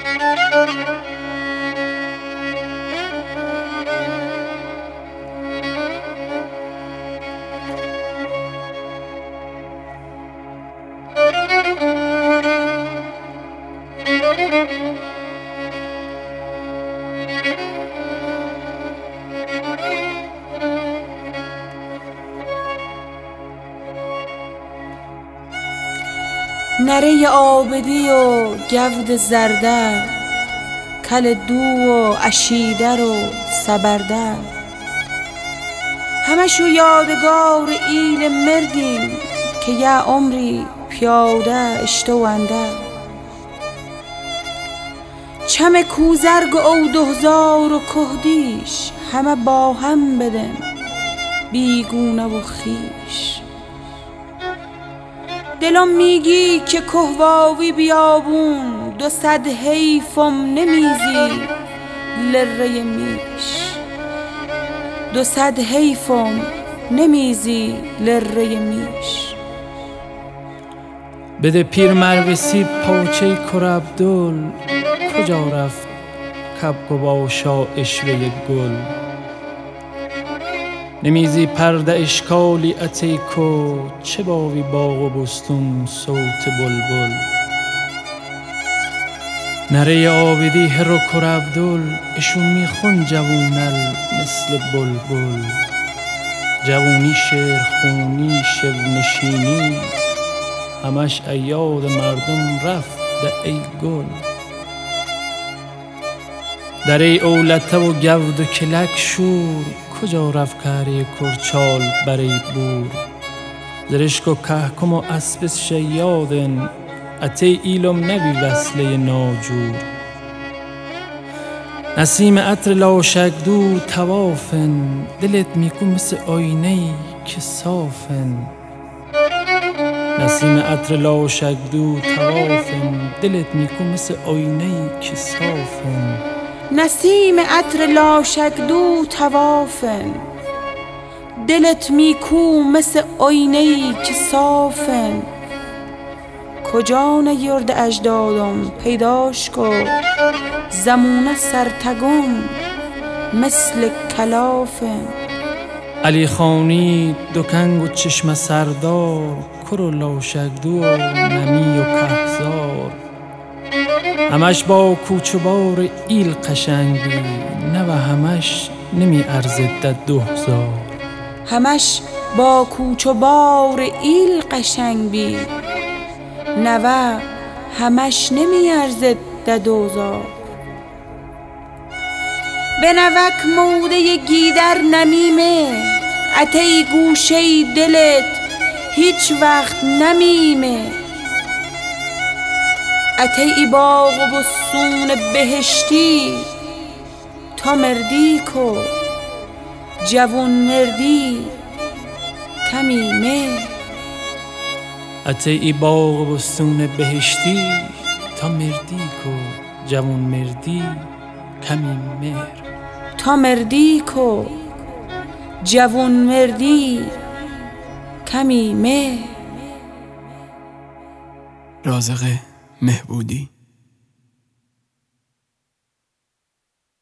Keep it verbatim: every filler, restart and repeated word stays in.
نره عابدی و گود زرده، کل دو و عشیدر و سبرده، همشو یادگار ایل مردیم که یه عمری پیاده اشتوانده. چم کوزرگ و او دهزار و کهدیش، همه با هم بدن بیگونه و خیش. دلم میگی که کهواوی بیابون، دو صد حیفم نمیزی لره میش. دو صد حیفم نمیزی لره میش. بده پیر مروسی پاچه کر عبدال، کجا رفت کبک و باشا اشوه گل. نمیزی پرده اشکالی اتیکو، چه باوی باغ و بستون صوت بلبل. نره عابدی هر و کر عبدال، اشون میخون جوونل مثل بلبل. جوونی شعر خونی شب نشینی، همش ایاد مردم رفت ده ای گل. در ای اولته و گود و کلک شور، کجا رفت کاری کرچال برای بور. زرشک و کهکم و اسبس شیادن، اتی ایلم نبی وصله ناجور. نسیم عطر لاشکدو توافن، دلت میکن مثل آینه‌ای که صافن. نسیم عطر لاشکدو توافن، دلت میکن مثل آینه‌ای که صافن. نسیم عطر لاشکدو توافن، دلت میکو مثل آینه‌ای که صافن. کجا نیرد اجدادم پیداش کو، زمونه سرتگم مثل کلافن. علی خانی دکنگ و چشم سردار، کرو لاشکدو و نمی و کهزار. همش با کوچ و بار ایل قشنگی، نه و همش نمی ارزد ده دوهزار. همش با کوچ و بار ایل قشنگ بی، نه و همش نمی ارزد ده دوزار. به نوک موده گیدر نمیمه، اتی گوشه دلت هیچ وقت نمیمه. اتی باغ و بستون بهشتی، تا مردی کو جوون مردی کمیمه. اتی باغ و بستون بهشتی، تا مردی کو جوون مردی کمی مهر. تا مردی کو جوون مردی کمی مهر. رازق مهبودی.